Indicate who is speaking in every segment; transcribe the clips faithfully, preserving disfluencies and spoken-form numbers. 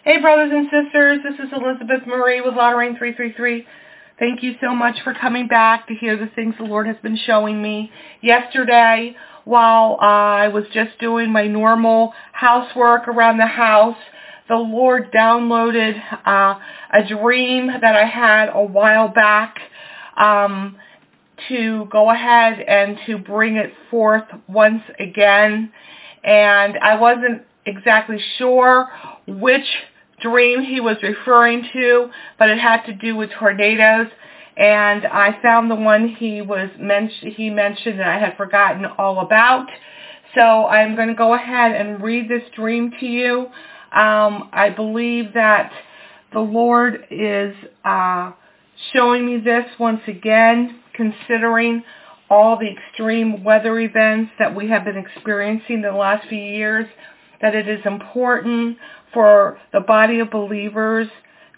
Speaker 1: Hey, brothers and sisters, this is Elizabeth Marie with Latter Rain three three three. Thank you so much for coming back to hear the things the Lord has been showing me. Yesterday, while I was just doing my normal housework around the house, the Lord downloaded uh, a dream that I had a while back um, to go ahead and to bring it forth once again. And I wasn't exactly sure which dream he was referring to, but it had to do with tornadoes. And I found the one he was men- he mentioned that I had forgotten all about. So I'm going to go ahead and read this dream to you. Um, I believe that the Lord is uh, showing me this once again, considering all the extreme weather events that we have been experiencing the last few years, that it is important for the body of believers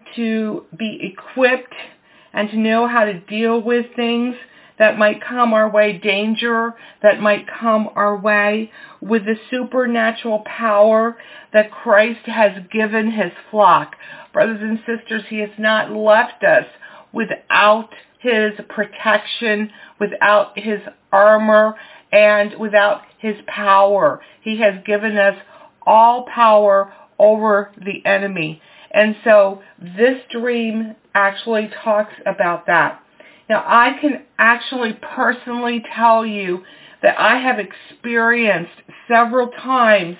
Speaker 1: to be equipped and to know how to deal with things that might come our way, danger that might come our way, with the supernatural power that Christ has given his flock. Brothers and sisters, he has not left us without his protection, without his armor, and without his power. He has given us all power over the enemy. And so this dream actually talks about that. Now, I can actually personally tell you that I have experienced several times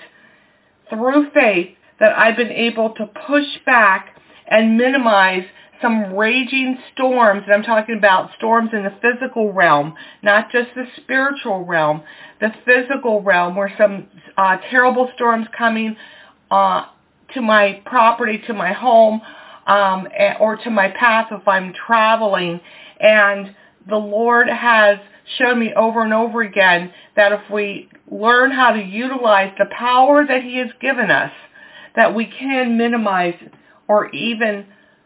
Speaker 1: through faith that I've been able to push back and minimize some raging storms. And I'm talking about storms in the physical realm, not just the spiritual realm, the physical realm, where some uh, terrible storms coming uh, to my property, to my home, um, or to my path if I'm traveling. And the Lord has shown me over and over again that if we learn how to utilize the power that he has given us, that we can minimize or even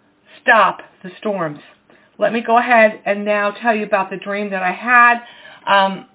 Speaker 1: stop the storms. Let me go ahead and now tell you about the dream that I had. Um,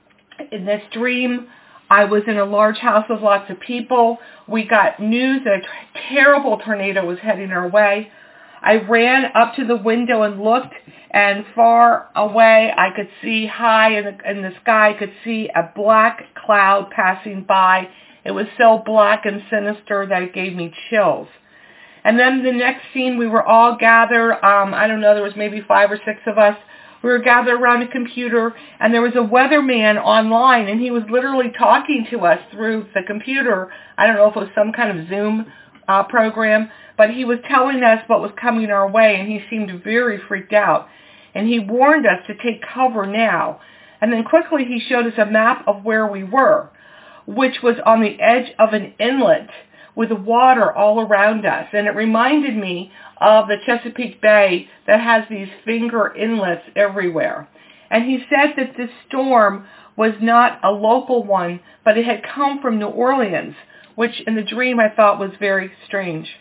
Speaker 1: in this dream, I was in a large house with lots of people. We got news that a terrible tornado was heading our way. I ran up to the window and looked, and far away I could see high in the, in the sky, I could see a black cloud passing by. It was so black and sinister that it gave me chills. And then the next scene, we were all gathered. Um, I don't know, there was maybe five or six of us. We were gathered around a computer, and there was a weatherman online, and he was literally talking to us through the computer. I don't know if it was some kind of Zoom uh, program, but he was telling us what was coming our way, and he seemed very freaked out. And he warned us to take cover now. And then quickly he showed us a map of where we were, which was on the edge of an inlet with water all around us. And it reminded me of the Chesapeake Bay that has these finger inlets everywhere. And he said that this storm was not a local one, but it had come from New Orleans, which in the dream I thought was very strange.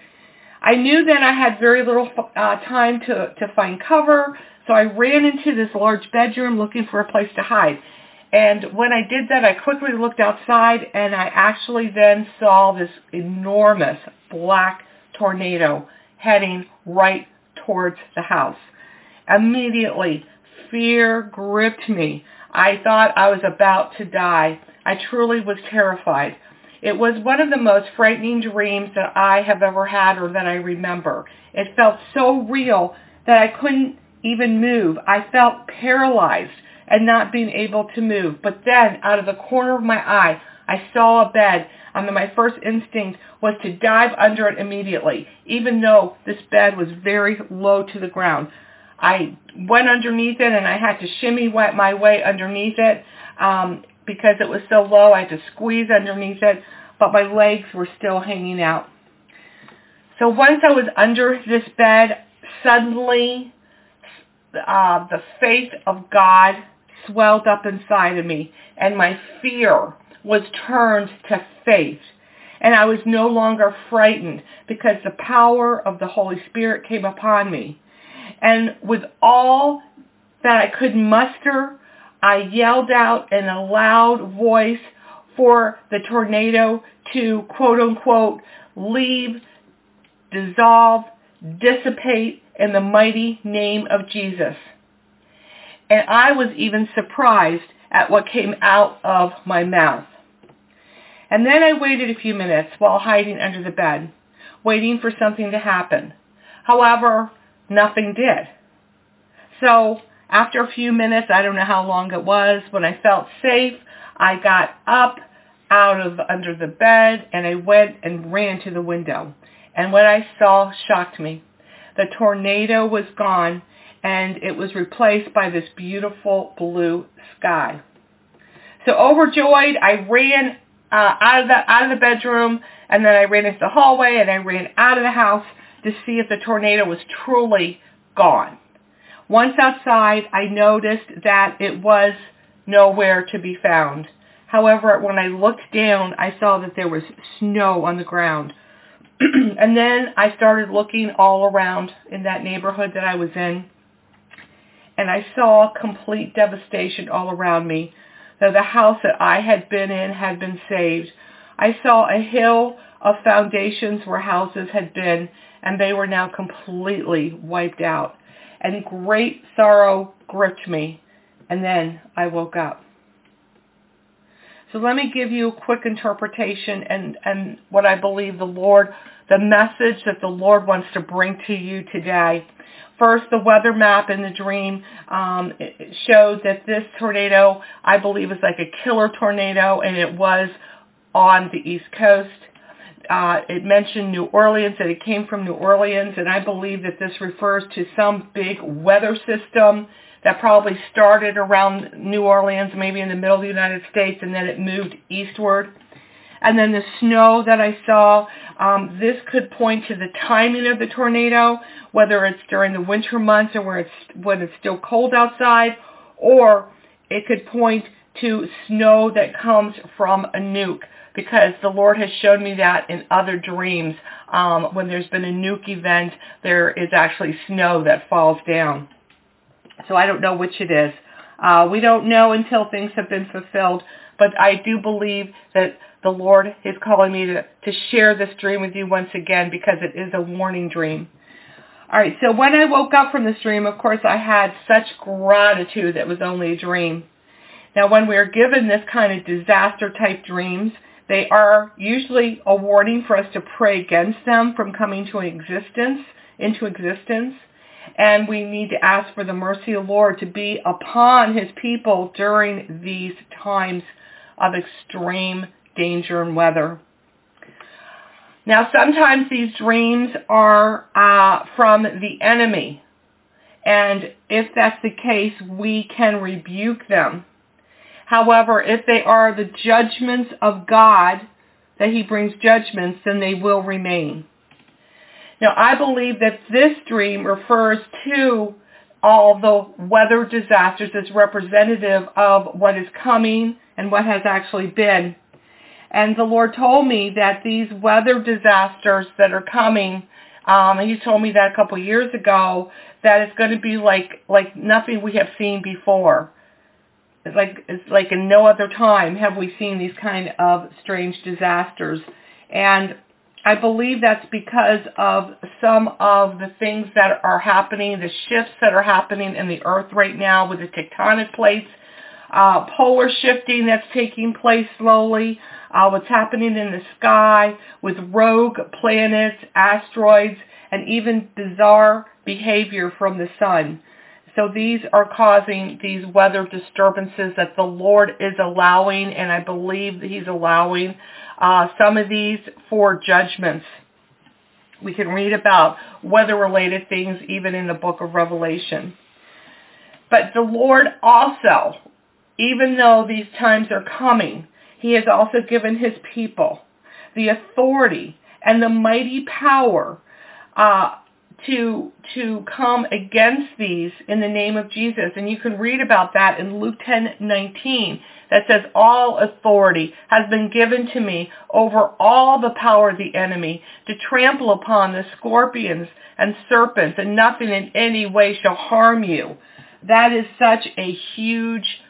Speaker 1: I knew then I had very little uh, time to, to find cover, so I ran into this large bedroom looking for a place to hide. And when I did that, I quickly looked outside, and I actually then saw this enormous black tornado heading right towards the house. Immediately, fear gripped me. I thought I was about to die. I truly was terrified. It was one of the most frightening dreams that I have ever had or that I remember. It felt so real that I couldn't even move. I felt paralyzed and not being able to move. But then, out of the corner of my eye, I saw a bed, and my first instinct was to dive under it immediately, even though this bed was very low to the ground. I went underneath it, and I had to shimmy my way underneath it um, because it was so low. I had to squeeze underneath it, but my legs were still hanging out. So once I was under this bed, suddenly uh, the faith of God swelled up inside of me, and my fear was turned to faith. And I was no longer frightened because the power of the Holy Spirit came upon me. And with all that I could muster, I yelled out in a loud voice for the tornado to, quote unquote, leave dissolve, dissipate in the mighty name of Jesus. And I was even surprised at what came out of my mouth. And then I waited a few minutes while hiding under the bed, waiting for something to happen. However, nothing did. So after a few minutes, I don't know how long it was, when I felt safe, I got up out of under the bed and I went and ran to the window. And what I saw shocked me. The tornado was gone and it was replaced by this beautiful blue sky. So overjoyed, I ran uh, out of the out of the bedroom, and then I ran into the hallway and I ran out of the house to see if the tornado was truly gone. Once outside, I noticed that it was nowhere to be found. However, when I looked down, I saw that there was snow on the ground. And then I started looking all around in that neighborhood that I was in, and I saw complete devastation all around me. Though the house that I had been in had been saved, I saw a hill of foundations where houses had been, and they were now completely wiped out. And great sorrow gripped me, and then I woke up. So let me give you a quick interpretation and, and what I believe the Lord, the message that the Lord wants to bring to you today. First, the weather map in the dream um, it showed that this tornado, I believe, is like a killer tornado, and it was on the East Coast. Uh, it mentioned New Orleans, that it came from New Orleans, and I believe that this refers to some big weather system that probably started around New Orleans, maybe in the middle of the United States, and then it moved eastward. And then the snow that I saw, um, this could point to the timing of the tornado, whether it's during the winter months or where it's, when it's still cold outside, or it could point to snow that comes from a nuke, because the Lord has shown me that in other dreams. Um, when there's been a nuke event, there is actually snow that falls down. So I don't know which it is. Uh, we don't know until things have been fulfilled, but I do believe that the Lord is calling me to, to share this dream with you once again, because it is a warning dream. All right, so when I woke up from this dream, of course, I had such gratitude that it was only a dream. Now, when we are given this kind of disaster-type dreams, they are usually a warning for us to pray against them from coming to existence, into existence. And we need to ask for the mercy of the Lord to be upon his people during these times of extreme danger and weather. Now, sometimes these dreams are uh, from the enemy. And if that's the case, we can rebuke them. However, if they are the judgments of God, that he brings judgments, then they will remain. Now, I believe that this dream refers to all the weather disasters as representative of what is coming and what has actually been. And the Lord told me that these weather disasters that are coming, um, and he told me that a couple years ago, that it's going to be like like nothing we have seen before. It's like it's like in no other time have we seen these kind of strange disasters. And I believe that's because of some of the things that are happening, the shifts that are happening in the earth right now with the tectonic plates, uh, polar shifting that's taking place slowly, uh, what's happening in the sky with rogue planets, asteroids, and even bizarre behavior from the sun. So these are causing these weather disturbances that the Lord is allowing, and I believe that he's allowing uh, some of these for judgments. We can read about weather-related things even in the book of Revelation. But the Lord also, even though these times are coming, he has also given his people the authority and the mighty power uh, to to come against these in the name of Jesus. And you can read about that in Luke ten nineteen, that says, all authority has been given to me over all the power of the enemy, to trample upon the scorpions and serpents, and nothing in any way shall harm you. That is such a huge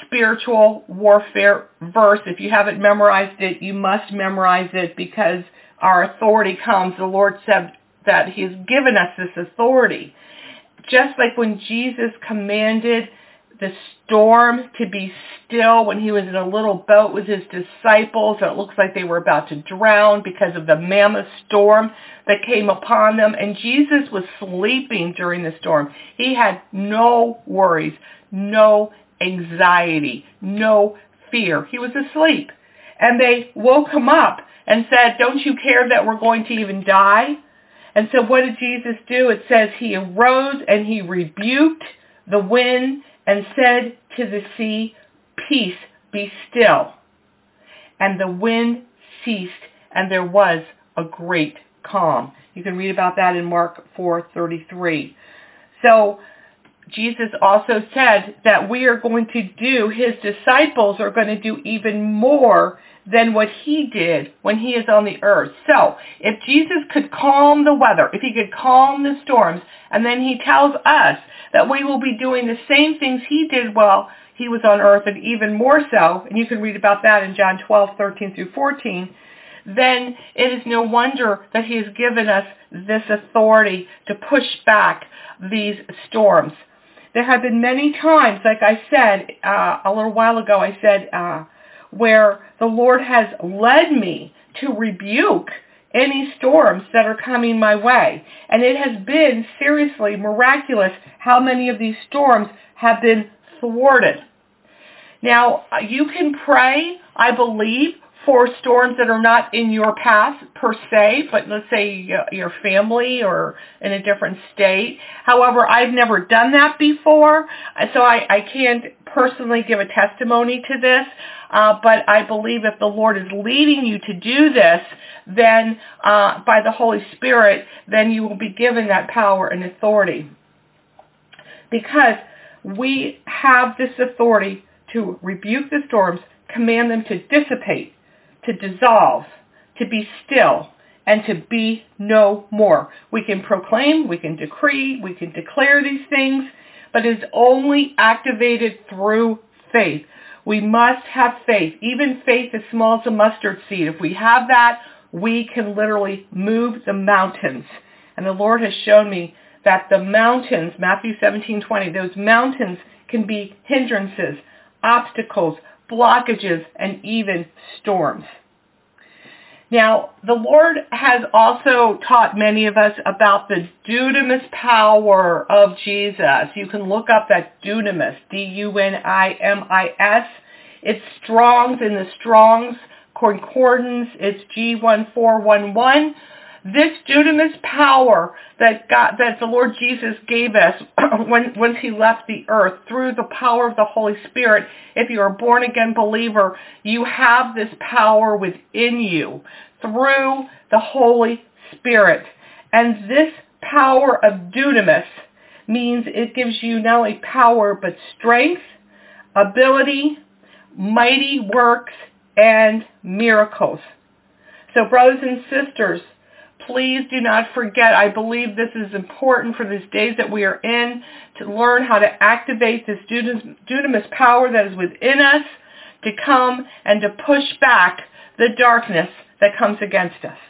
Speaker 1: spiritual warfare verse. If you haven't memorized it, you must memorize it, because our authority comes. The Lord said that he has given us this authority. Just like when Jesus commanded the storm to be still when he was in a little boat with his disciples, and it looks like they were about to drown because of the mammoth storm that came upon them. And Jesus was sleeping during the storm. He had no worries, no anxiety, no fear. He was asleep. And they woke him up and said, "Don't you care that we're going to even die?" And so what did Jesus do? It says he arose and he rebuked the wind and said to the sea, "Peace, be still." And the wind ceased, and there was a great calm. You can read about that in Mark four thirty-three. So Jesus also said that we are going to do, his disciples are going to do even more than what he did when he is on the earth. So if Jesus could calm the weather, if he could calm the storms, and then he tells us that we will be doing the same things he did while he was on earth, and even more so, and you can read about that in John twelve, thirteen through fourteen, then it is no wonder that he has given us this authority to push back these storms. There have been many times, like I said uh, a little while ago, I said, uh, where the Lord has led me to rebuke any storms that are coming my way. And it has been seriously miraculous how many of these storms have been thwarted. Now, you can pray, I believe, for storms that are not in your path per se, but let's say your family or in a different state. However, I've never done that before, so I, I can't personally give a testimony to this, uh, but I believe if the Lord is leading you to do this, then uh, by the Holy Spirit, then you will be given that power and authority. Because we have this authority to rebuke the storms, command them to dissipate, to dissolve, to be still, and to be no more. We can proclaim, we can decree, we can declare these things, but it is only activated through faith. We must have faith, even faith as small as a mustard seed. If we have that, we can literally move the mountains. And the Lord has shown me that the mountains, Matthew seventeen twenty, those mountains can be hindrances, obstacles, blockages, and even storms. Now, the Lord has also taught many of us about the dunamis power of Jesus. You can look up that dunamis, D U N I M I S. It's Strong's in the Strong's Concordance. It's G one four one one. This dunamis power that God, that the Lord Jesus gave us when once he left the earth through the power of the Holy Spirit, if you're a born-again believer, you have this power within you through the Holy Spirit. And this power of dunamis means it gives you not only power but strength, ability, mighty works, and miracles. So brothers and sisters, please do not forget, I believe this is important for these days that we are in, to learn how to activate this dunamis power that is within us to come and to push back the darkness that comes against us.